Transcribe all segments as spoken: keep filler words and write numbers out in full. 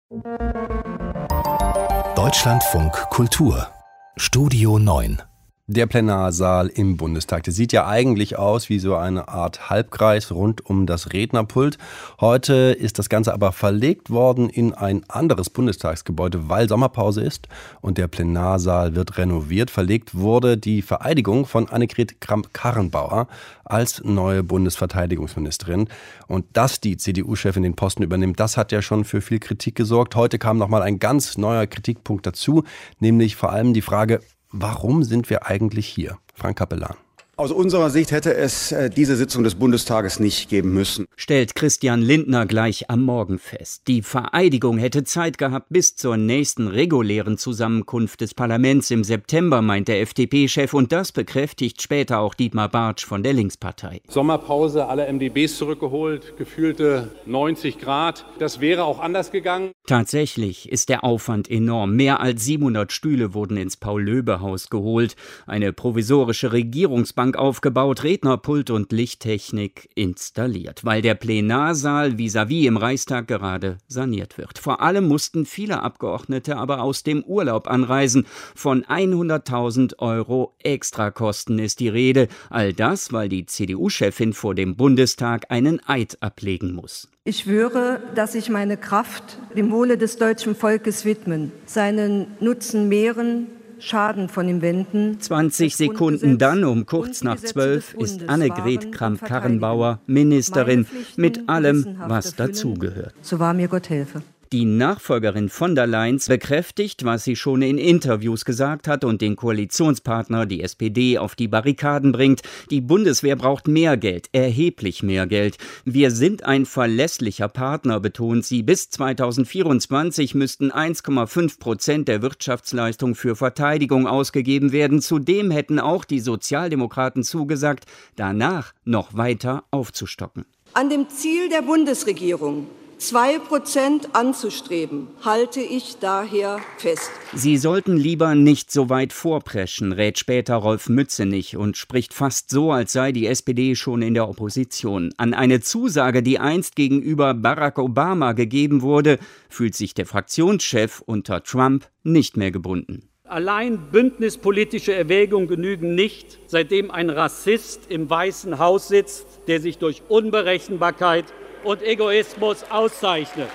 Deutschlandfunk Kultur Studio neun. Der Plenarsaal im Bundestag, der sieht ja eigentlich aus wie so eine Art Halbkreis rund um das Rednerpult. Heute ist das Ganze aber verlegt worden in ein anderes Bundestagsgebäude, weil Sommerpause ist und der Plenarsaal wird renoviert. Verlegt wurde die Vereidigung von Annegret Kramp-Karrenbauer als neue Bundesverteidigungsministerin. Und dass die C D U-Chefin den Posten übernimmt, das hat ja schon für viel Kritik gesorgt. Heute kam nochmal ein ganz neuer Kritikpunkt dazu, nämlich vor allem die Frage, warum sind wir eigentlich hier? Frank Capellan. Aus unserer Sicht hätte es äh, diese Sitzung des Bundestages nicht geben müssen, stellt Christian Lindner gleich am Morgen fest. Die Vereidigung hätte Zeit gehabt bis zur nächsten regulären Zusammenkunft des Parlaments im September, meint der F D P-Chef. Und das bekräftigt später auch Dietmar Bartsch von der Linkspartei. Sommerpause, alle M D Bs zurückgeholt, gefühlte neunzig Grad. Das wäre auch anders gegangen. Tatsächlich ist der Aufwand enorm. Mehr als siebenhundert Stühle wurden ins Paul-Löbe-Haus geholt. Eine provisorische Regierungsbank aufgebaut, Rednerpult und Lichttechnik installiert, weil der Plenarsaal vis-à-vis im Reichstag gerade saniert wird. Vor allem mussten viele Abgeordnete aber aus dem Urlaub anreisen. Von hunderttausend Euro Extrakosten ist die Rede. All das, weil die C D U-Chefin vor dem Bundestag einen Eid ablegen muss. Ich schwöre, dass ich meine Kraft dem Wohle des deutschen Volkes widmen, seinen Nutzen mehren, Schaden von ihm wenden. zwanzig Sekunden dann, um kurz nach zwölf, ist Annegret Kramp-Karrenbauer Ministerin mit allem, was dazugehört. So wahr mir Gott helfe. Die Nachfolgerin von der Leyen bekräftigt, was sie schon in Interviews gesagt hat und den Koalitionspartner, die S P D, auf die Barrikaden bringt. Die Bundeswehr braucht mehr Geld, erheblich mehr Geld. Wir sind ein verlässlicher Partner, betont sie. Bis zweitausendvierundzwanzig müssten eins Komma fünf Prozent der Wirtschaftsleistung für Verteidigung ausgegeben werden. Zudem hätten auch die Sozialdemokraten zugesagt, danach noch weiter aufzustocken. An dem Ziel der Bundesregierung, zwei Prozent anzustreben, halte ich daher fest. Sie sollten lieber nicht so weit vorpreschen, rät später Rolf Mützenich und spricht fast so, als sei die S P D schon in der Opposition. An eine Zusage, die einst gegenüber Barack Obama gegeben wurde, fühlt sich der Fraktionschef unter Trump nicht mehr gebunden. Allein bündnispolitische Erwägungen genügen nicht, seitdem ein Rassist im Weißen Haus sitzt, der sich durch Unberechenbarkeit und Egoismus auszeichnet.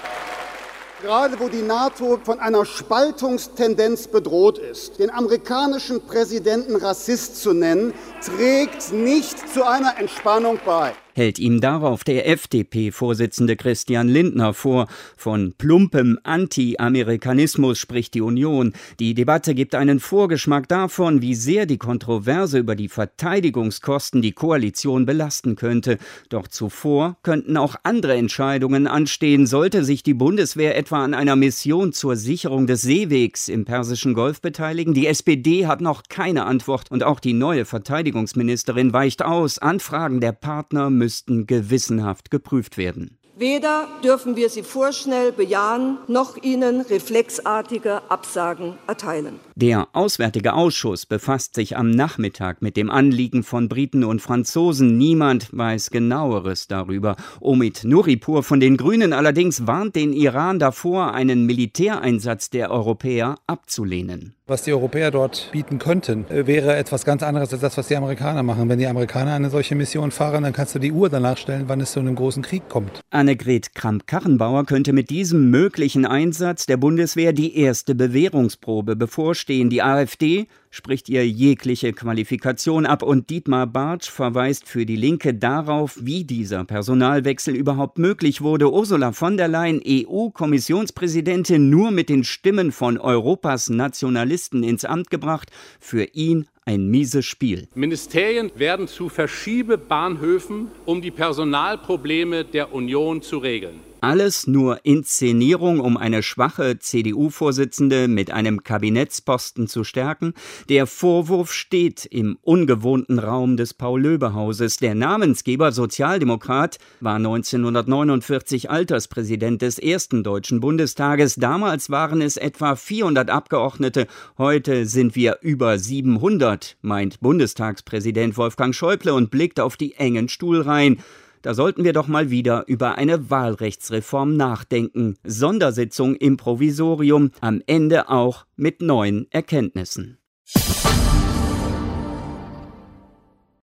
Gerade wo die NATO von einer Spaltungstendenz bedroht ist, den amerikanischen Präsidenten Rassist zu nennen, trägt nicht zu einer Entspannung bei. Hält ihm darauf der F D P-Vorsitzende Christian Lindner vor. Von plumpem Anti-Amerikanismus spricht die Union. Die Debatte gibt einen Vorgeschmack davon, wie sehr die Kontroverse über die Verteidigungskosten die Koalition belasten könnte. Doch zuvor könnten auch andere Entscheidungen anstehen. Sollte sich die Bundeswehr etwa an einer Mission zur Sicherung des Seewegs im Persischen Golf beteiligen? Die S P D hat noch keine Antwort und auch die neue Verteidigungsministerin weicht aus. Anfragen der Partner müssten gewissenhaft geprüft werden. Weder dürfen wir sie vorschnell bejahen, noch ihnen reflexartige Absagen erteilen. Der Auswärtige Ausschuss befasst sich am Nachmittag mit dem Anliegen von Briten und Franzosen. Niemand weiß Genaueres darüber. Omid Nuripur von den Grünen allerdings warnt den Iran davor, einen Militäreinsatz der Europäer abzulehnen. Was die Europäer dort bieten könnten, wäre etwas ganz anderes als das, was die Amerikaner machen. Wenn die Amerikaner eine solche Mission fahren, dann kannst du die Uhr danach stellen, wann es zu einem großen Krieg kommt. Annegret Kramp-Karrenbauer könnte mit diesem möglichen Einsatz der Bundeswehr die erste Bewährungsprobe bevorstehen. Die AfD spricht ihr jegliche Qualifikation ab und Dietmar Bartsch verweist für die Linke darauf, wie dieser Personalwechsel überhaupt möglich wurde. Ursula von der Leyen, E U-Kommissionspräsidentin, nur mit den Stimmen von Europas Nationalisten ins Amt gebracht. Für ihn ein mieses Spiel. Ministerien werden zu Verschiebebahnhöfen, um die Personalprobleme der Union zu regeln. Alles nur Inszenierung, um eine schwache C D U-Vorsitzende mit einem Kabinettsposten zu stärken. Der Vorwurf steht im ungewohnten Raum des Paul-Löbe-Hauses. Der Namensgeber Sozialdemokrat war neunzehnhundertneunundvierzig Alterspräsident des ersten Deutschen Bundestages. Damals waren es etwa vierhundert Abgeordnete. Heute sind wir über siebenhundert, meint Bundestagspräsident Wolfgang Schäuble und blickt auf die engen Stuhlreihen. Da sollten wir doch mal wieder über eine Wahlrechtsreform nachdenken. Sondersitzung im Provisorium, am Ende auch mit neuen Erkenntnissen.